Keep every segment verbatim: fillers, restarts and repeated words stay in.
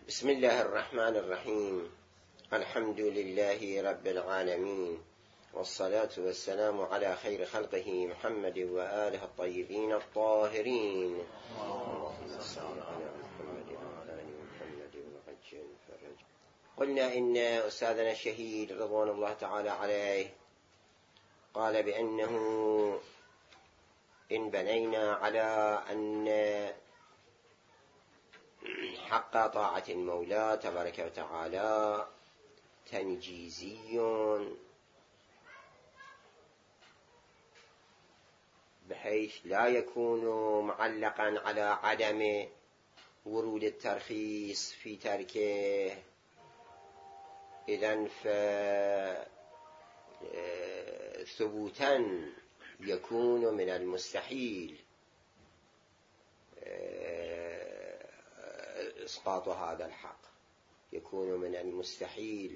بسم الله الرحمن الرحيم. الحمد لله رب العالمين، والصلاة والسلام على خير خلقه محمد وآله الطيبين الطاهرين. اللهم صل على محمد وعلى آل محمد وعجل فرج. قلنا إن أستاذنا الشهيد رضوان الله تعالى عليه قال بأنه إن بنينا على أن حق طاعة المولى تبارك وتعالى تنجيزي بحيث لا يكون معلقا على عدم ورود الترخيص في تركه، إذن فثبوتا يكون من المستحيل إسقاط هذا الحق، يكون من المستحيل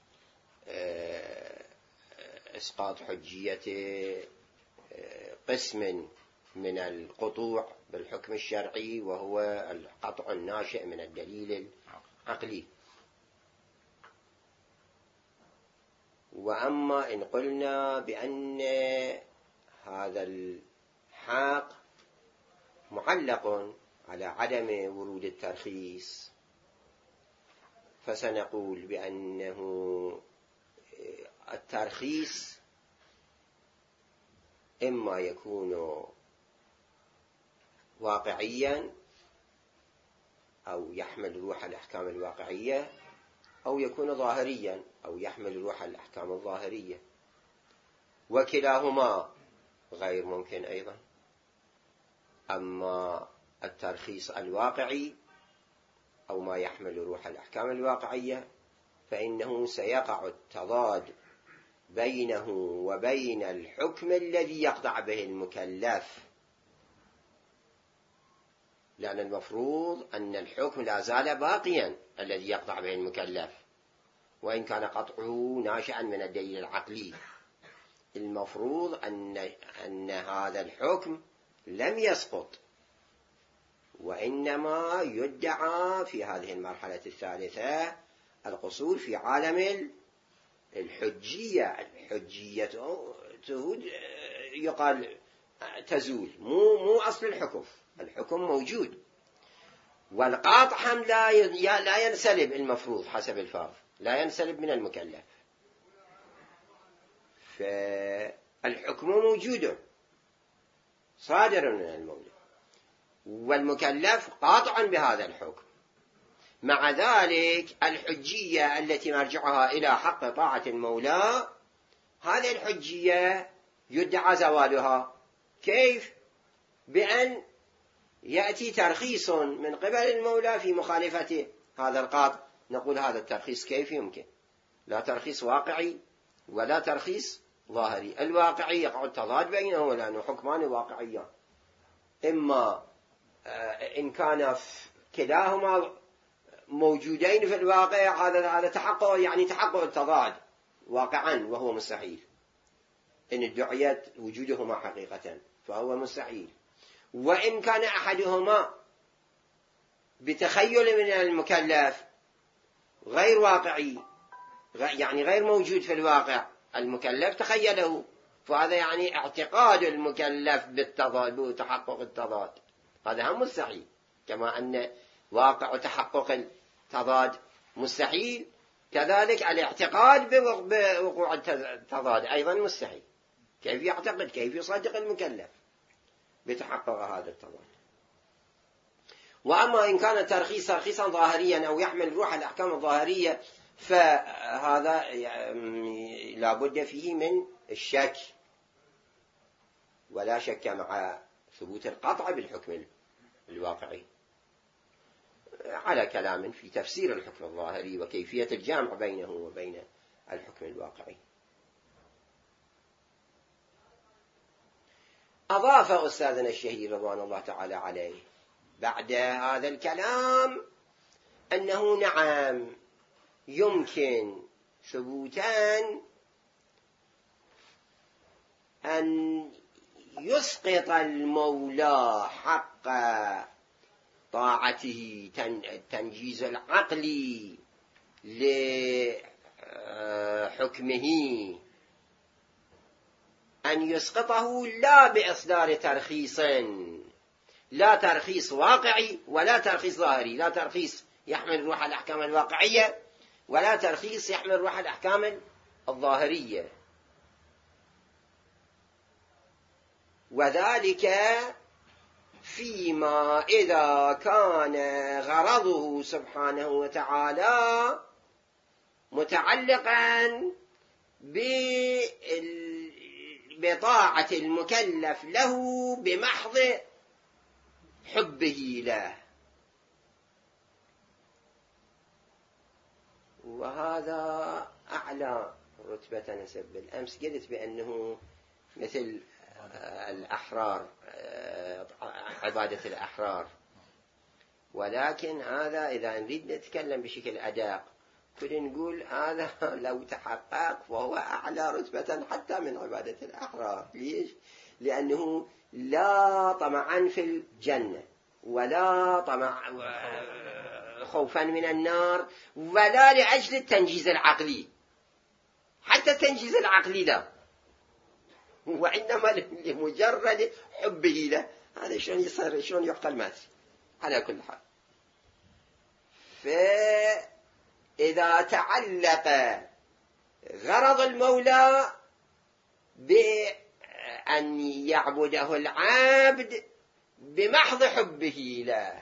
إسقاط حجية قسم من القطوع بالحكم الشرعي، وهو القطع الناشئ من الدليل العقلي. وأما إن قلنا بأن هذا الحق معلق على عدم ورود الترخيص، فسنقول بأنه الترخيص إما يكون واقعيا أو يحمل روح الأحكام الواقعية، أو يكون ظاهريا أو يحمل روح الأحكام الظاهرية، وكلاهما غير ممكن أيضا. أما الترخيص الواقعي أو ما يحمل روح الأحكام الواقعية فإنه سيقع التضاد بينه وبين الحكم الذي يقطع به المكلف، لأن المفروض أن الحكم لا زال باقيا الذي يقطع به المكلف، وإن كان قطعه ناشئا من الدليل العقلي. المفروض أن, أن هذا الحكم لم يسقط، وإنما يدعى في هذه المرحلة الثالثة القصور في عالم الحجية. الحجية يقال تزول، مو مو أصل الحكم، الحكم موجود، والقاطع هم لا لا ينسلب، المفروض حسب الفاظ لا ينسلب من المكلف، فالحكم موجود صادر من المولى، والمكلف قاطع بهذا الحكم. مع ذلك الحجية التي مرجعها إلى حق طاعة المولى، هذه الحجية يدعى زوالها. كيف؟ بأن يأتي ترخيص من قبل المولى في مخالفة هذا القاطع. نقول هذا الترخيص كيف يمكن؟ لا ترخيص واقعي ولا ترخيص ظاهري. الواقعي يقع التضاد بينه، لأنه حكمان واقعيان، إما إن كان كلاهما موجودين في الواقع هذا هذا تحقق، يعني تحقق التضاد واقعا، وهو مستحيل. إن ادعيت وجودهما حقيقة فهو مستحيل. وإن كان أحدهما بتخيل من المكلف غير واقعي، يعني غير موجود في الواقع، المكلف تخيله، فهذا يعني اعتقاد المكلف بالتضاد وتحقق التضاد، هذا هم مستحيل. كما أن واقع تحقق التضاد مستحيل، كذلك الاعتقاد بوقوع التضاد أيضا مستحيل. كيف يعتقد؟ كيف يصدق المكلف بتحقق هذا التضاد؟ وأما إن كان الترخيص ترخيصا ظاهريا أو يحمل روح الأحكام الظاهرية، فهذا لا بد فيه من الشك، ولا شك مع ثبوت القطع بالحكم الواقعي، على كلام في تفسير الحكم الظاهري وكيفية الجامع بينه وبين الحكم الواقعي. أضاف أستاذنا الشهيد رضوان الله تعالى عليه بعد هذا الكلام أنه نعم يمكن ثبوتان أن يسقط المولى حق طاعته التنجيز العقلي لحكمه أن يسقطه لا بإصدار ترخيص، لا ترخيص واقعي ولا ترخيص ظاهري، لا ترخيص يحمل روح الأحكام الواقعية ولا ترخيص يحمل روح الأحكام الظاهرية. وذلك فيما إذا كان غرضه سبحانه وتعالى متعلقا بطاعة المكلف له بمحض حبه له. وهذا أعلى رتبة نسب. بالأمس قلت بأنه مثل الأحرار، عبادة الأحرار، ولكن هذا إذا نريد نتكلم بشكل أدق كل نقول هذا لو تحقق فهو أعلى رتبة حتى من عبادة الأحرار. ليش؟ لأنه لا طمعا في الجنة ولا طمع خوفا من النار ولا لأجل التنجيز العقلي، حتى التنجيز العقلي لا، وإنما لمجرد حبه له. هذا شلون يصير، شلون يعقل ما أدري. على كل حال، فإذا تعلق غرض المولى بأن يعبده العبد بمحض حبه له،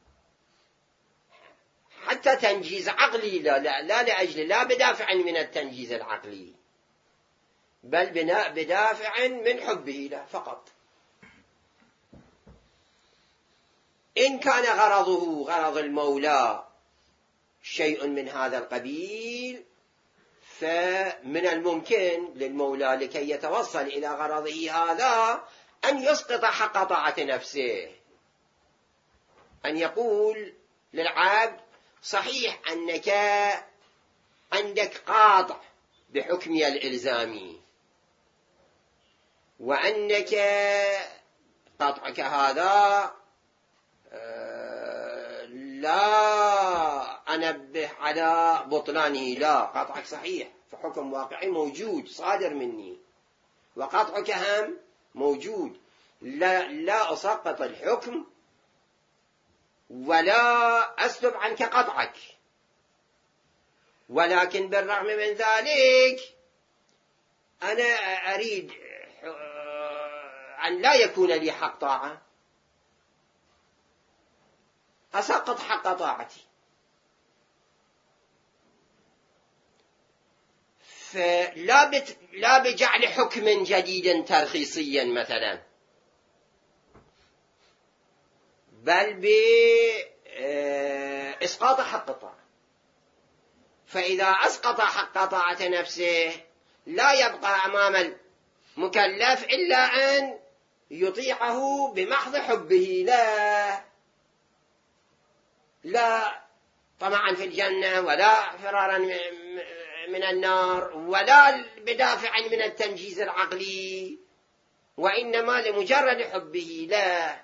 حتى تنجيز عقلي لا, لا, لا لأجل لا بدافع من التنجيز العقلي بل بدافع من حبه له فقط. إن كان غرضه غرض المولى شيء من هذا القبيل فمن الممكن للمولى لكي يتوصل إلى غرضه هذا أن يسقط حق طاعة نفسه، أن يقول للعبد صحيح أنك عندك قاطع بحكمي الإلزامي وأنك قطعك هذا لا أنبه على بطلانه، لا، قطعك صحيح فحكم واقعي موجود صادر مني، وقطعك هم موجود، لا, لا أسقط الحكم ولا أسلب عنك قطعك، ولكن بالرغم من ذلك أنا أريد أن لا يكون لي حق طاعة، أسقط حق طاعتي. فلا بت... لا بجعل حكم جديد ترخيصيا مثلا، بل بإسقاط حق الطاعة. فإذا أسقط حق طاعة نفسه لا يبقى أمام المكلف إلا أن يطيعه بمحض حبه لا لا طمعا في الجنة ولا فرارا من النار ولا بدافع من التنجيز العقلي، وإنما لمجرد حبه لا.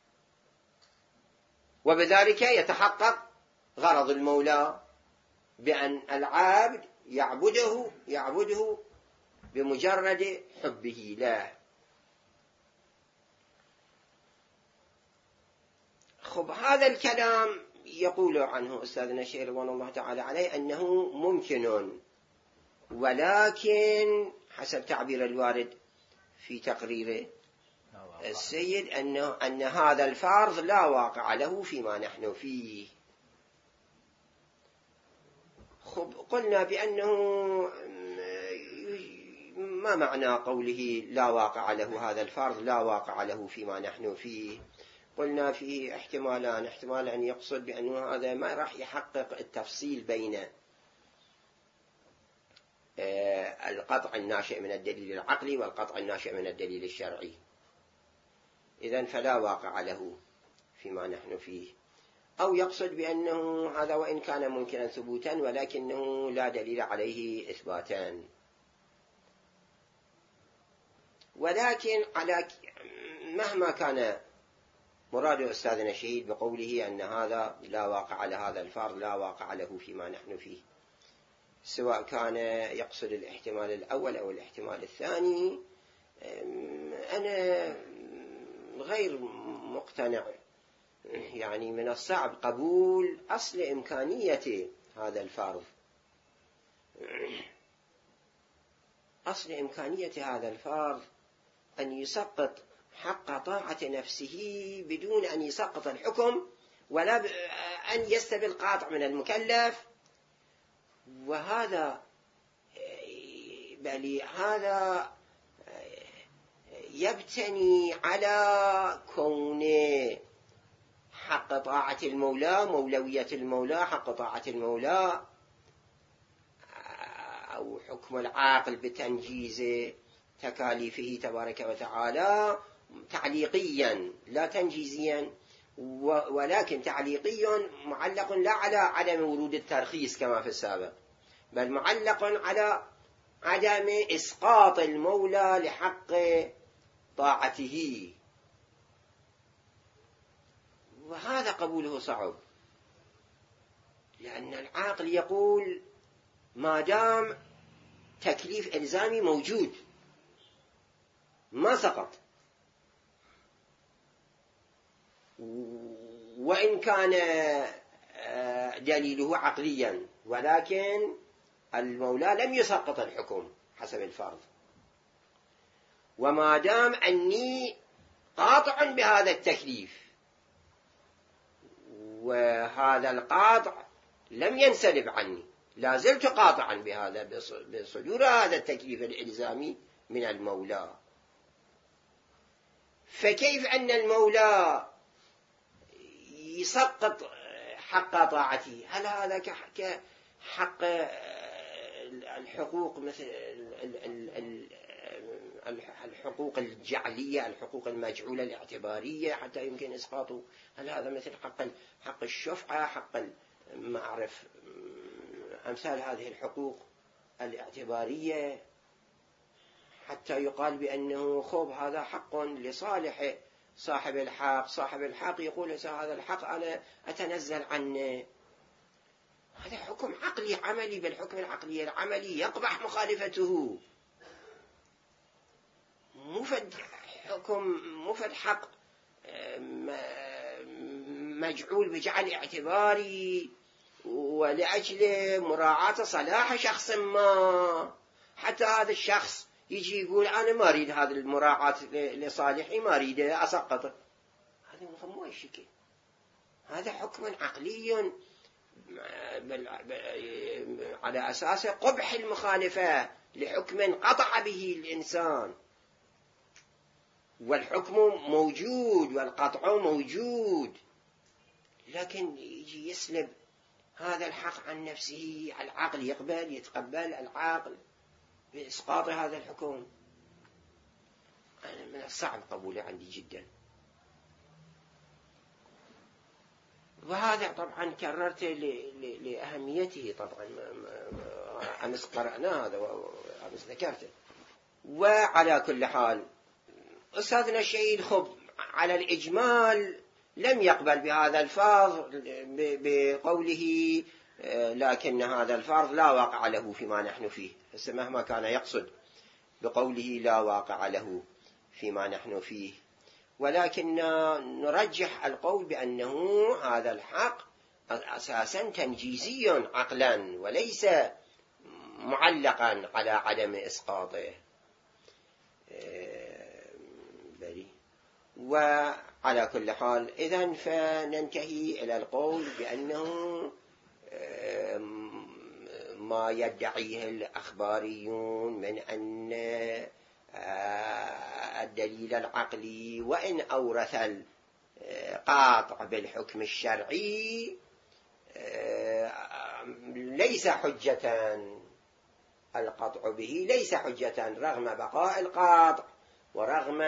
وبذلك يتحقق غرض المولى بأن العابد يعبده يعبده بمجرد حبه لا. خب، هذا الكلام يقول عنه أستاذنا الشيخ رضوان الله تعالى عليه أنه ممكن، ولكن حسب تعبير الوارد في تقريره السيد أنه أن هذا الفرض لا واقع له فيما نحن فيه. خب، قلنا بأنه ما معنى قوله لا واقع له هذا الفرض لا واقع له فيما نحن فيه؟ قلنا فيه احتمالان، احتمال أن يقصد بأنه هذا ما راح يحقق التفصيل بين القطع الناشئ من الدليل العقلي والقطع الناشئ من الدليل الشرعي، إذن فلا واقع له فيما نحن فيه. أو يقصد بأنه هذا وإن كان ممكنا ثبوتا ولكنه لا دليل عليه إثباتا. ولكن على مهما كان مراد أستاذنا الشهيد بقوله أن هذا لا واقع لهذا الفرض لا واقع له فيما نحن فيه، سواء كان يقصد الاحتمال الأول أو الاحتمال الثاني، أنا غير مقتنع، يعني من الصعب قبول أصل إمكانية هذا الفرض، أصل إمكانية هذا الفرض أن يسقط حق طاعة نفسه بدون أن يسقط الحكم ولا أن يستبي القاطع من المكلف، وهذا بل هذا يبتني على كون حق طاعة المولى، مولوية المولى، حق طاعة المولى، أو حكم العاقل بتنجيز تكاليفه تبارك وتعالى تعليقيا لا تنجيزيا، ولكن تعليقي معلق لا على عدم ورود الترخيص كما في السابق، بل معلق على عدم إسقاط المولى لحق طاعته، وهذا قبوله صعب، لأن العاقل يقول ما دام تكليف إلزامي موجود ما سقط، وإن كان دليله عقليا، ولكن المولى لم يسقط الحكم حسب الفرض، وما دام أني قاطع بهذا التكليف وهذا القاطع لم ينسلب عني، لا زلت قاطعا بهذا بصدور هذا التكليف الإلزامي من المولى، فكيف أن المولى يسقط حق طاعته؟ هل هذا كحق الحقوق مثل الحقوق الجعلية، الحقوق المجعولة الاعتبارية حتى يمكن إسقاطه؟ هل هذا مثل حق حق الشفعة، حق ما أعرف أمثال هذه الحقوق الاعتبارية، حتى يقال بأنه خب هذا حق لصالح صاحب الحق، صاحب الحق يقول هذا الحق أنا أتنزل عنه؟ هذا حكم عقلي عملي، بالحكم العقلي العملي يقبح مخالفته، مفد حكم مفد حق مجعول بجعل اعتباري ولأجل مراعاة صلاح شخص ما، حتى هذا الشخص يجي يقول أنا ما أريد هذا المراعاة لصالحي، ما أريد أسقطه، هذا مو الشكل، هذا حكم عقلي على أساس قبح المخالفة لحكم قطع به الإنسان، والحكم موجود والقطع موجود، لكن يجي يسلب هذا الحق عن نفسه. العقل يقبل يتقبل العقل بإسقاط هذا الحكم؟ أنا من الصعب قبوله عندي جدا، وهذا طبعا كررت لأهميته، طبعا أمس قرأنا هذا وأمس ذكرته. وعلى كل حال أستاذنا الشهيد خب على الإجمال لم يقبل بهذا الفرض بقوله لكن هذا الفرض لا واقع له فيما نحن فيه، مهما كان يقصد بقوله لا واقع له فيما نحن فيه، ولكن نرجح القول بأنه هذا الحق أساسا تنجيزي عقلا وليس معلقا على عدم إسقاطه. وعلى كل حال إذن فننتهي إلى القول بأنه ما يدعيه الأخباريون من أن الدليل العقلي وإن أورث القاطع بالحكم الشرعي ليس حجة، القطع به ليس حجة رغم بقاء القاطع ورغم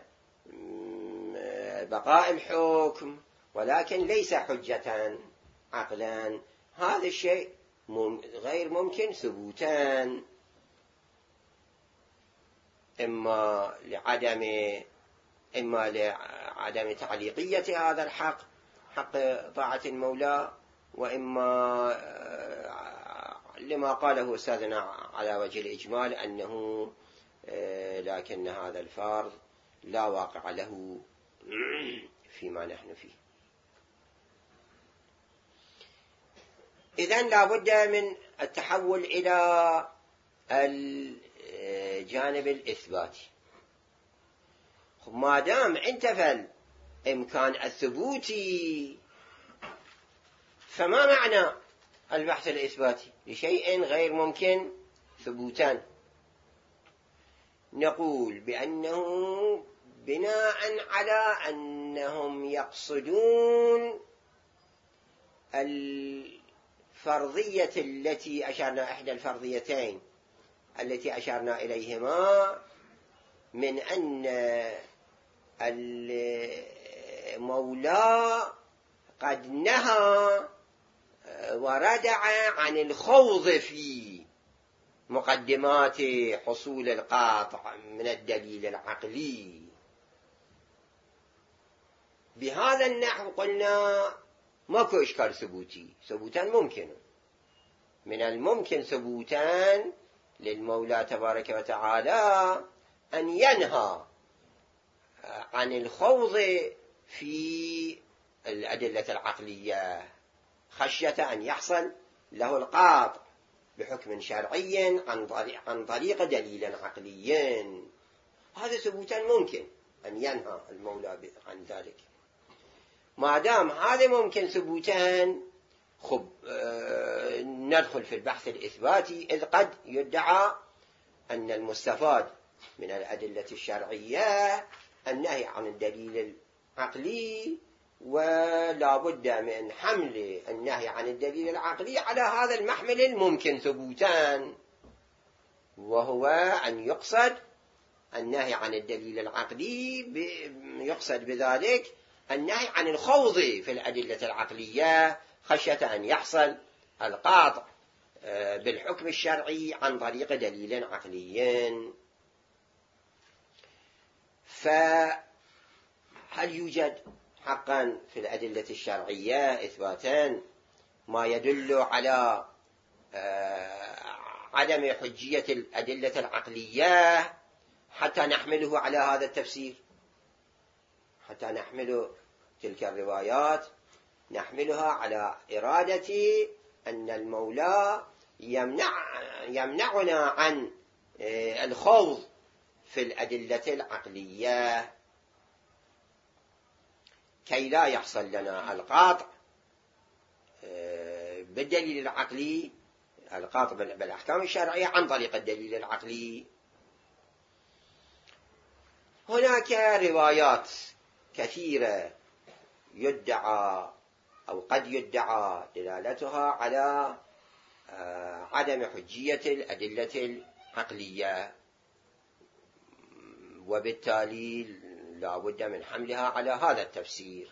بقاء الحكم، ولكن ليس حجة عقلا. هذا الشيء غير ممكن ثبوتان، إما لعدم إما عدم تعليقية هذا الحق حق طاعة المولى، وإما لما قاله أستاذنا على وجه الإجمال أنه لكن هذا الفرض لا واقع له فيما نحن فيه. إذن لا بد من التحول إلى الجانب الإثباتي. ما دام انتفى الإمكان الثبوتي، فما معنى البحث الإثباتي لشيء غير ممكن ثبوتا؟ نقول بأنه بناء على أنهم يقصدون الفرضية التي أشرنا، إحدى الفرضيتين التي أشرنا إليهما، من أن المولى قد نهى وردع عن الخوض في مقدمات حصول القاطع من الدليل العقلي. بهذا النحو قلنا ماكو إشكال ثبوتي، ثبوتا ممكن، من الممكن ثبوتا للمولى تبارك وتعالى أن ينهى عن الخوض في الأدلة العقلية خشية أن يحصل له القاطع بحكم شرعي عن طريق دليل عقلي. هذا ثبوتا ممكن أن ينهى المولى عن ذلك. ما دام هذا ممكن ثبوتا، خب آه ندخل في البحث الإثباتي، إذ قد يدعى أن المستفاد من الأدلة الشرعية النهي عن الدليل العقلي، ولا بد من حمل النهي عن الدليل العقلي على هذا المحمل الممكن ثبوتان، وهو أن يقصد النهي عن الدليل العقلي، يقصد بذلك النهي عن الخوض في الأدلة العقلية خشية أن يحصل القاطع بالحكم الشرعي عن طريق دليل عقلي. فهل يوجد حقا في الأدلة الشرعية إثباتان ما يدل على عدم حجية الأدلة العقلية حتى نحمله على هذا التفسير، حتى نحمل تلك الروايات نحملها على إرادة أن المولى يمنع يمنعنا عن الخوض في الأدلة العقلية كي لا يحصل لنا القاطع بالدليل العقلي، القاطع بالأحكام الشرعية عن طريق الدليل العقلي. هناك روايات كثيرة يدعى أو قد يدعى دلالتها على عدم حجية الأدلة العقلية، وبالتالي لا بد من حملها على هذا التفسير.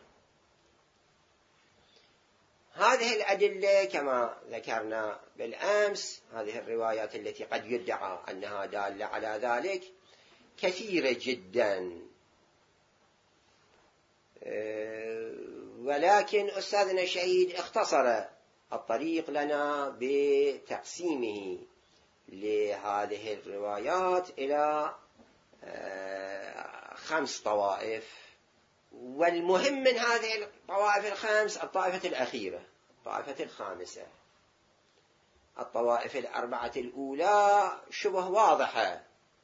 هذه الأدلة كما ذكرنا بالأمس، هذه الروايات التي قد يدعى أنها دالة على ذلك كثيرة جدا، ولكن أستاذنا الشهيد اختصر الطريق لنا بتقسيمه لهذه الروايات إلى خمس طوائف، والمهم من هذه الطوائف الخمس الطائفة الأخيرة، الطائفة الخامسة. الطوائف الأربعة الأولى شبه واضحة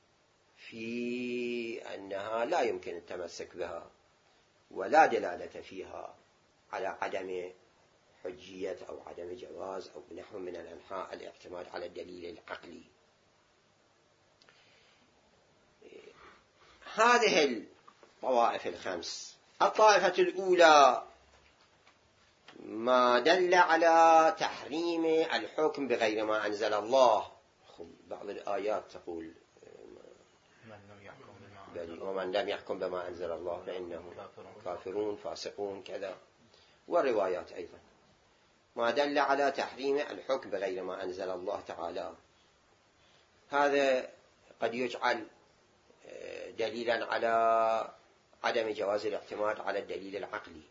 في أنها لا يمكن التمسك بها ولا دلالة فيها على عدم حجية أو عدم جواز أو نحو من الأنحاء الاعتماد على الدليل العقلي. هذه الطوائف الخمس، الطائفة الأولى ما دل على تحريم الحكم بغير ما أنزل الله. بعض الآيات تقول ومن لم يحكم بما أنزل الله فإنهم كافرون فاسقون كذا، والروايات أيضا ما دل على تحريم الحكم بغير ما أنزل الله تعالى. هذا قد يجعل دليلا على عدم جواز الاعتماد على الدليل العقلي.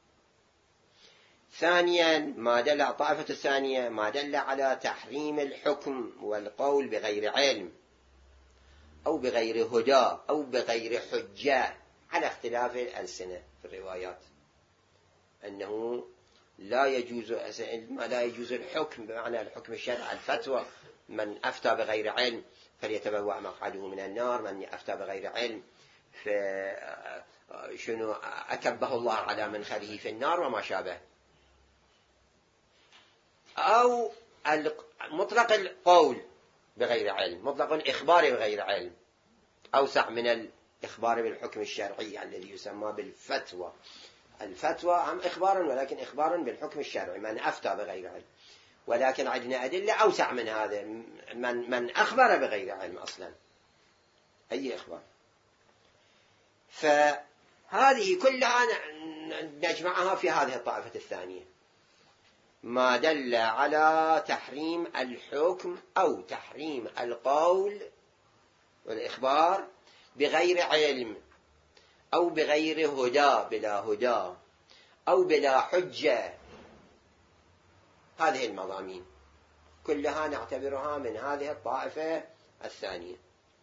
ثانيا ما دل الطائفة الثانية ما دل على تحريم الحكم والقول بغير علم أو بغير هدى أو بغير حجة على اختلاف الألسنة في الروايات، أنه لا يجوز ما لا يجوز الحكم بمعنى الحكم الشرعي الفتوى، من أفتى بغير علم فليتبوأ مقعده من النار، من أفتى بغير علم فشنو أكبه الله على منخره في النار وما شابه. أو مطلق القول بغير علم، مطلق الإخبار بغير علم أوسع من الإخبار بالحكم الشرعي الذي يسمى بالفتوى. الفتوى هم إخبار ولكن إخبار بالحكم الشرعي، من أفتى بغير علم، ولكن عندنا أدلة أوسع من هذا، من, من أخبر بغير علم أصلا، أي إخبار. فهذه كلها نجمعها في هذه الطائفة الثانية، ما دل على تحريم الحكم أو تحريم القول والإخبار بغير علم أو بغير هدى، بلا هدى أو بلا حجة. هذه المضامين كلها نعتبرها من هذه الطائفة الثانية.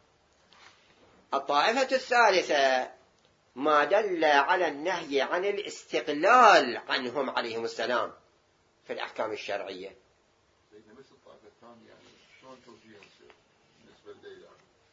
الطائفة الثالثة ما دل على النهي عن الاستقلال عنهم عليهم السلام في الأحكام الشرعية. مثل الطائفة الثانية يعني شلون توجيهها بالنسبة للدليل؟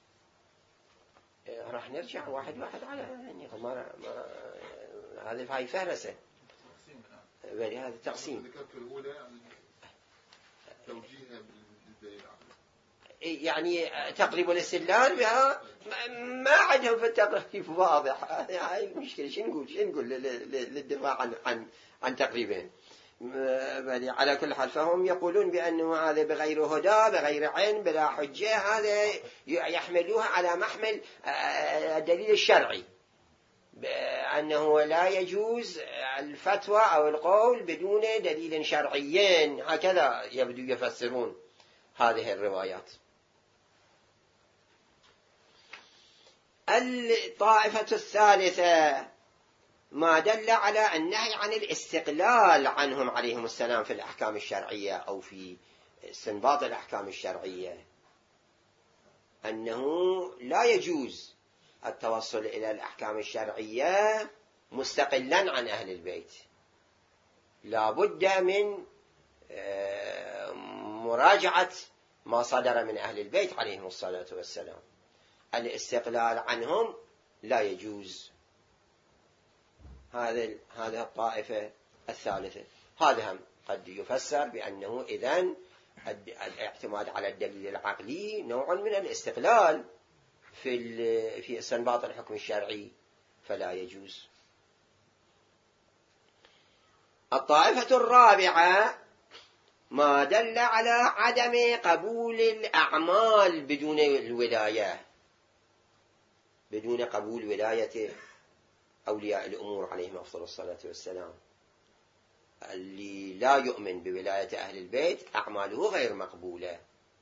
راح نرجع واحد واحد على يعني ما ما هذه هاي فهرسة بل هذا تقسيم. ذكرت الأولى يعني توجيهها بالدليل يعني تقريب الاستدلال بها ما عندهم في التقريب واضح. هاي المشكلة. شو نقول شو نقول للدفاع عن عن عن تقريبين. على كل حال فهم يقولون بأنه هذا بغير هدى بغير علم بلا حجة، هذا يحملوها على محمل الدليل الشرعي، أنه لا يجوز الفتوى أو القول بدون دليل شرعي. هكذا يبدو يفسرون هذه الروايات. الطائفة الثالثة ما دل على النهي عن الاستقلال عنهم عليهم السلام في الأحكام الشرعية أو في استنباط الأحكام الشرعية، أنه لا يجوز التوصل إلى الأحكام الشرعية مستقلا عن أهل البيت، لا بد من مراجعة ما صدر من أهل البيت عليهم الصلاة والسلام. الاستقلال عنهم لا يجوز. هذا هذه الطائفة الثالثة. هذا هم قد يفسر بأنه إذن الاعتماد على الدليل العقلي نوع من الاستقلال في في استنباط الحكم الشرعي، فلا يجوز. الطائفة الرابعة ما دل على عدم قبول الأعمال بدون الولاية، بدون قبول ولاية أولياء الأمور عليهم أفضل الصلاة والسلام. اللي لا يؤمن بولاية أهل البيت أعماله غير مقبولة.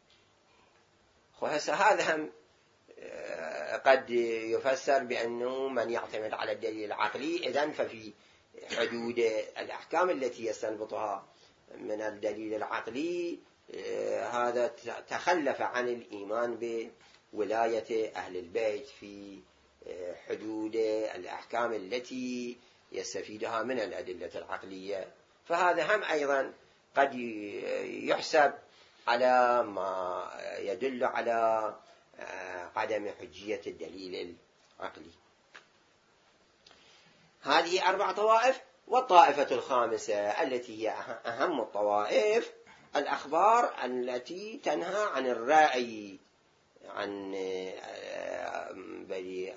وهسه هذا هم قد يفسر بأنه من يعتمد على الدليل العقلي إذن ففي حدود الأحكام التي يستنبطها من الدليل العقلي هذا تخلف عن الإيمان بولاية أهل البيت في حدود الأحكام التي يستفيدها من الأدلة العقلية. فهذا هم أيضا قد يحسب على ما يدل على عدم حجية الدليل العقلي. هذه أربع طوائف. والطائفة الخامسة التي هي أهم الطوائف الأخبار التي تنهى عن الرأي، عن بلي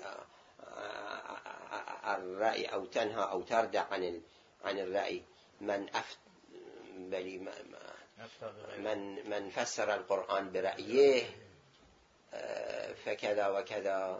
الرأي أو تنهى أو تردع عن عن الرأي. من أفت بلي من من فسر القرآن برأيه فكذا وكذا.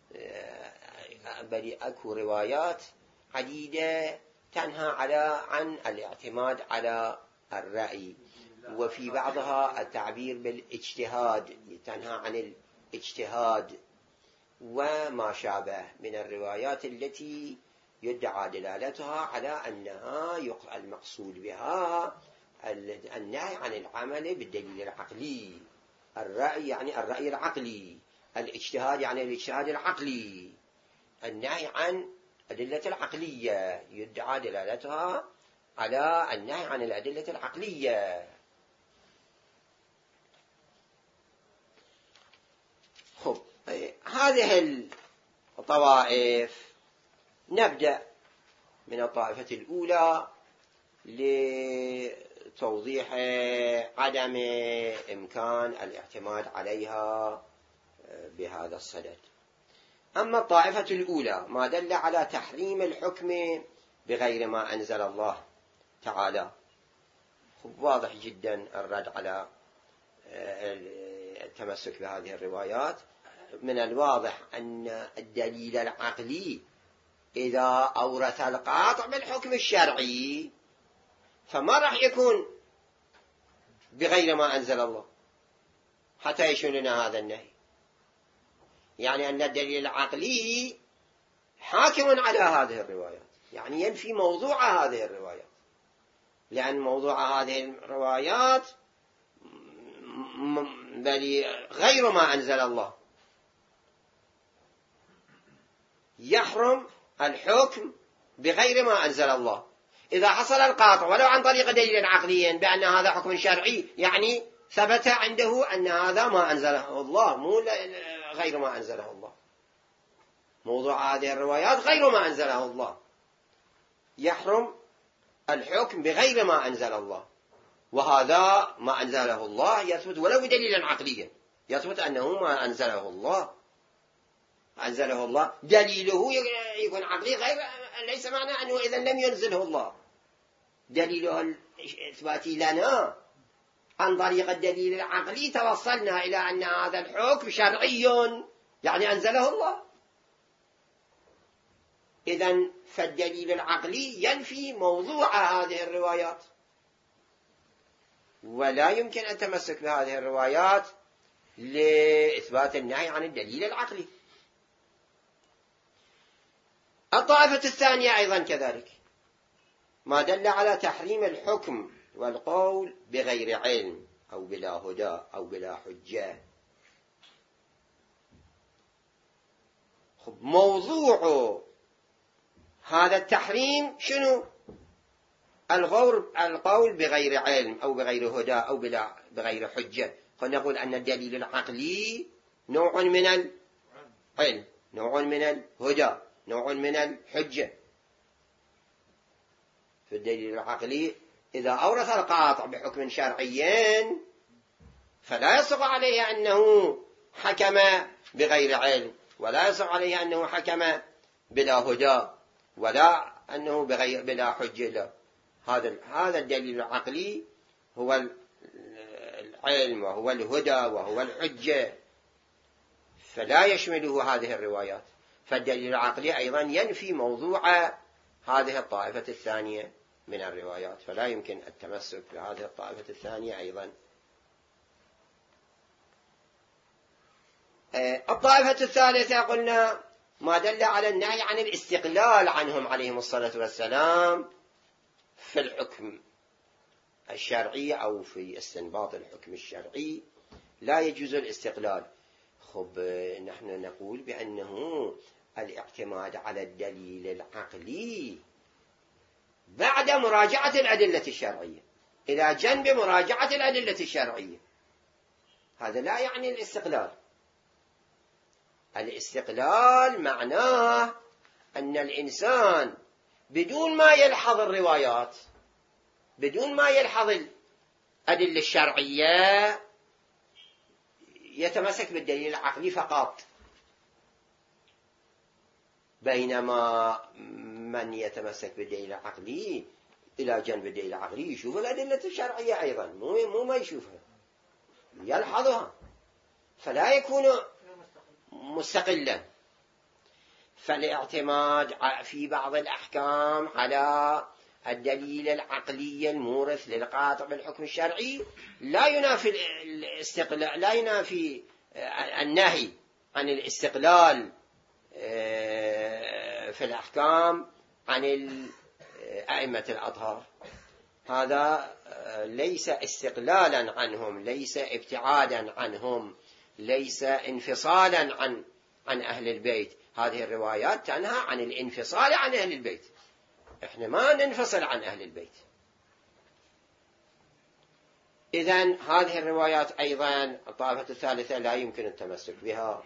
بلي أكو روايات عديدة تنهى على عن الاعتماد على الرأي، وفي بعضها التعبير بالاجتهاد، تنهى عن الاجتهاد وما شابه من الروايات التي يدعى دلالتها على أنها المقصود بها النهي عن العمل بالدليل العقلي. الرأي يعني الرأي العقلي، الاجتهاد يعني الاجتهاد العقلي، النهي عن أدلة العقلية يدعى دلالتها على النهي عن الأدلة العقلية. خب هذه الطوائف نبدأ من الطائفة الأولى لتوضيح عدم إمكان الاعتماد عليها بهذا الصدد. أما الطائفة الأولى ما دل على تحريم الحكم بغير ما أنزل الله تعالى، واضح جدا الرد على التمسك بهذه الروايات. من الواضح أن الدليل العقلي إذا أورث القاطع بالحكم الشرعي فما راح يكون بغير ما أنزل الله حتى يشملنا هذا النهي. يعني أن الدليل العقلي حاكم على هذه الروايات، يعني ينفي موضوع هذه الروايات، لأن موضوع هذه الروايات بل غير ما أنزل الله. يحرم الحكم بغير ما أنزل الله إذا حصل القاطع ولو عن طريق دليل عقلي بأن هذا حكم شرعي، يعني ثبت عنده أن هذا ما أنزله الله مو غير ما أنزله الله. موضوع هذه الروايات غير ما أنزله الله، يحرم الحكم بغير ما أنزل الله، وهذا ما أنزله الله يثبت ولو بدليل عقلي، يثبت أنه ما أنزله الله أنزله الله، دليله يكون عقلي غير ليس معنى أنه إذا لم ينزله الله. دليله الإثباتي لنا عن طريق الدليل العقلي توصلنا إلى أن هذا الحكم شرعي يعني أنزله الله. إذن فالدليل العقلي ينفي موضوع هذه الروايات، ولا يمكن أن تمسك بهذه الروايات لإثبات النهي عن الدليل العقلي. الطائفة الثانية أيضا كذلك ما دل على تحريم الحكم والقول بغير علم أو بلا هدى أو بلا حجة. موضوع هذا التحريم شنو؟ القول بغير علم أو بغير هدى أو بلا بغير حجة. فنقول أن الدليل العقلي نوع من العلم، نوع من الهدى، نوع من الحجة. في الدليل العقلي إذا أورث القاطع بحكم شرعي فلا يصح عليه أنه حكم بغير علم، ولا يصح عليه أنه حكم بلا هدى، ولا أنه بغير بلا حجة له. هذا هذا الدليل العقلي هو العلم وهو الهدى وهو الحجة، فلا يشمله هذه الروايات. فالدليل العقلي أيضا ينفي موضوع هذه الطائفة الثانية من الروايات، فلا يمكن التمسك بهذه الطائفة الثانية أيضا. الطائفة الثالثة قلنا ما دل على النهي عن الاستقلال عنهم عليهم الصلاة والسلام في الحكم الشرعي أو في استنباط الحكم الشرعي، لا يجوز الاستقلال. خب نحن نقول بأنه الاعتماد على الدليل العقلي بعد مراجعة الأدلة الشرعية، إلى جنب مراجعة الأدلة الشرعية، هذا لا يعني الاستقلال. الاستقلال معناه أن الإنسان بدون ما يلحظ الروايات، بدون ما يلحظ الأدلة الشرعية، يتمسك بالدليل العقلي فقط، بينما من يتمسك بالدليل العقلي إلى جنب الدليل العقلي يشوف الأدلة الشرعية أيضا، مو مو ما يشوفها، يلحظها، فلا يكون مستقلا. فالاعتماد في بعض الأحكام على الدليل العقلي المورث للقاطع بالحكم الشرعي لا ينافي الاستقلال، لا ينافي النهي عن الاستقلال في الأحكام عن أئمة الأطهار. هذا ليس استقلالا عنهم، ليس ابتعادا عنهم، ليس انفصالا عن عن أهل البيت. هذه الروايات تنهى عن الانفصال عن أهل البيت، إحنا ما ننفصل عن أهل البيت. إذن هذه الروايات أيضا الطائفة الثالثة لا يمكن التمسك بها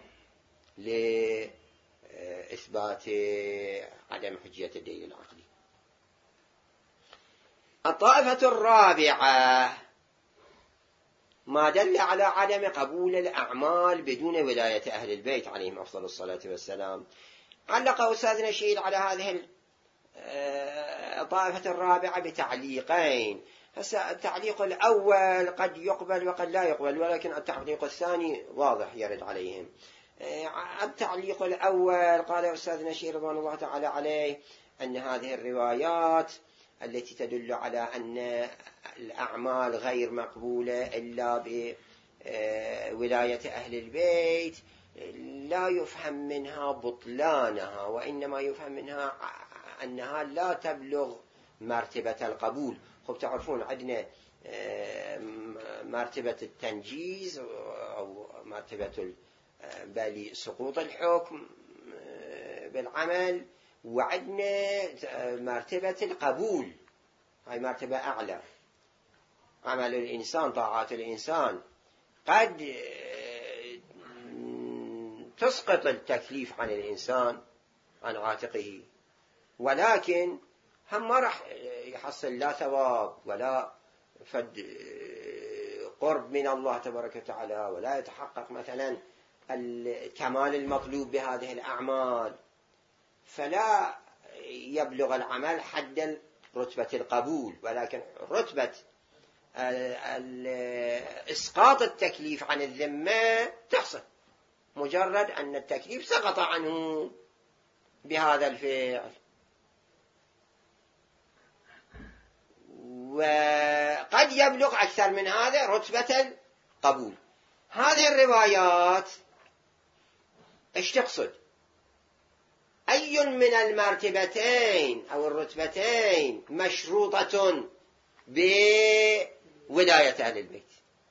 لإثبات عدم حجية الدليل العقلي. الطائفة الرابعة ما دل على عدم قبول الأعمال بدون ولاية أهل البيت عليهم أفضل الصلاة والسلام. علق أستاذنا شهيد على هذه الطائفة الرابعة بتعليقين. هسه التعليق الأول قد يقبل وقد لا يقبل، ولكن التعليق الثاني واضح يرد عليهم. التعليق الأول قال أستاذنا شهيد رضوان الله تعالى عليه أن هذه الروايات التي تدل على أن الأعمال غير مقبولة إلا بولاية أهل البيت لا يفهم منها بطلانها، وإنما يفهم منها أنها لا تبلغ مرتبة القبول. خب تعرفون عندنا مرتبة التنجيز أو مرتبة بالي سقوط الحكم بالعمل، وعندنا مرتبة القبول، هاي مرتبة أعلى. عمل الإنسان، طاعات الإنسان قد تسقط التكليف عن الإنسان عن عاتقه، ولكن هم ما راح يحصل لا ثواب ولا فد قرب من الله تبارك وتعالى، ولا يتحقق مثلا الكمال المطلوب بهذه الأعمال، فلا يبلغ العمل حد رتبة القبول، ولكن رتبة إسقاط التكليف عن الذمة تحصل مجرد أن التكليف سقط عنه بهذا الفعل. وقد يبلغ أكثر من هذا رتبة القبول. هذه الروايات ايش تقصد؟ أي من المرتبتين أو الرتبتين مشروطة بولاية أهل البيت؟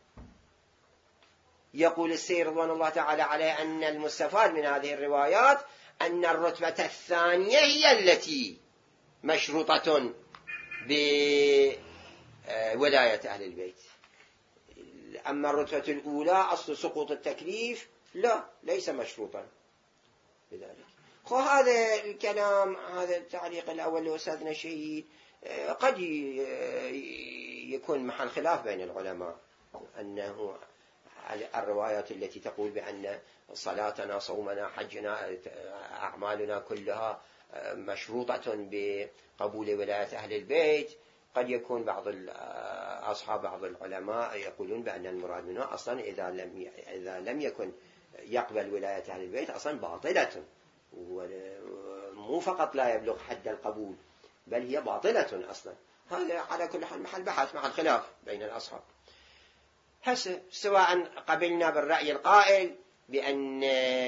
يقول السيد رضوان الله تعالى عليه أن المستفاد من هذه الروايات أن الرتبة الثانية هي التي مشروطة بولاية أهل البيت. أما الرتبة الأولى أصل سقوط التكليف لا، ليس مشروطا بذلك. هذا الكلام، هذا التعليق الأول لأستاذنا شهيد قد يكون محل خلاف بين العلماء، أنه الروايات التي تقول بأن صلاتنا صومنا حجنا أعمالنا كلها مشروطة بقبول ولاية أهل البيت، قد يكون بعض أصحاب بعض العلماء يقولون بأن المراد منه أصلا إذا لم إذا لم يكن يقبل ولاية أهل البيت أصلا باطلة، ومو فقط لا يبلغ حد القبول بل هي باطلة أصلا. هذا على كل حال محل بحث مع الخلاف بين الأصحاب. هسه سواء قبلنا بالرأي القائل بأن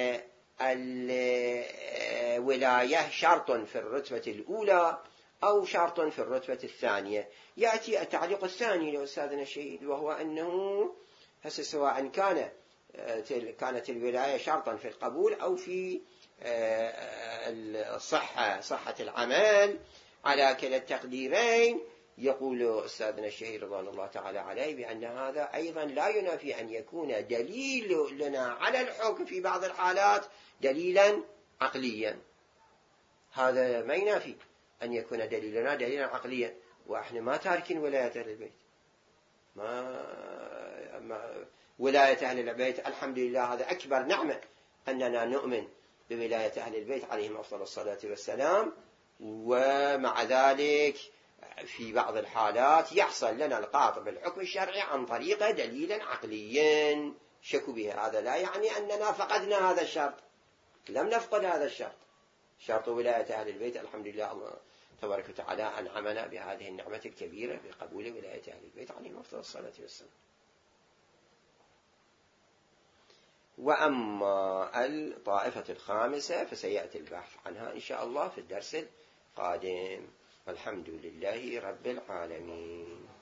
الولاية شرط في الرتبة الأولى أو شرط في الرتبة الثانية، يأتي التعليق الثاني لأستاذنا الشهيد، وهو أنه هسه سواء كان كانت الولاية شرطا في القبول أو في الصحة، صحة العمل، على كلا التقديرين يقول أستاذنا الشهيد رضوان الله تعالى عليه بأن هذا أيضا لا ينافي أن يكون دليل لنا على الحكم في بعض الحالات دليلا عقليا. هذا ما ينافي أن يكون دليلنا دليلا عقليا، وإحنا ما تاركين ولاية أهل البيت. ما, ما ولاية أهل البيت الحمد لله هذا أكبر نعمة أننا نؤمن بولاية أهل البيت عليهم أفضل الصلاة والسلام، ومع ذلك في بعض الحالات يحصل لنا القاطع بالحكم الشرعي عن طريق دليل عقلي شكوا به. هذا لا يعني أننا فقدنا هذا الشرط، لم نفقد هذا الشرط، شرط ولاية أهل البيت الحمد لله الله تبارك وتعالى أنعمنا بهذه النعمة الكبيرة بقبول ولاية أهل البيت عليهم أفضل الصلاة والسلام. وأما الطائفة الخامسة فسيأتي البحث عنها إن شاء الله في الدرس القادم. والحمد لله رب العالمين.